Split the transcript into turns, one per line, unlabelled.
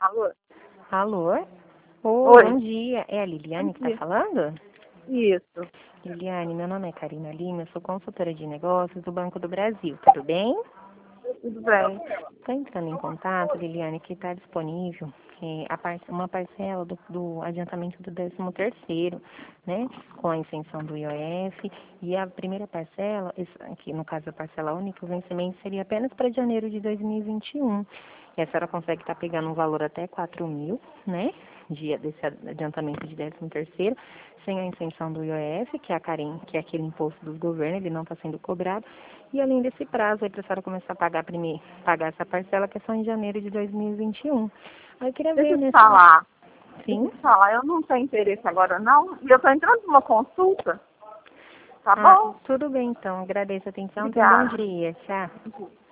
Alô?
Alô?
Oi.
Bom dia. É a Liliane que está falando?
Isso.
Liliane, meu nome é Karina Lima, eu sou consultora de negócios do Banco do Brasil, tudo bem?
Tudo bem.
Estou entrando em contato, Liliane, que está disponível uma parcela do adiantamento do 13º, né, com a isenção do IOF, e a primeira parcela, aqui no caso a parcela única, o vencimento seria apenas para janeiro de 2021. E a senhora consegue estar pegando um valor até 4.000, né, desse adiantamento de 13º, sem a isenção do IOF, que é a Carem, que é aquele imposto dos governos, ele não está sendo cobrado, e além desse prazo aí para a senhora começar a pagar essa parcela, que é só em janeiro de 2021. Aí eu queria
Deixa
ver,
eu te
né?
falar. Deixa
Sim?
eu te falar. Eu não tenho interesse agora, não. E eu tô entrando numa consulta. Tá
Ah,
bom?
tudo bem então. Agradeço a atenção. Tenha um bom
Obrigada.
dia. Tchau.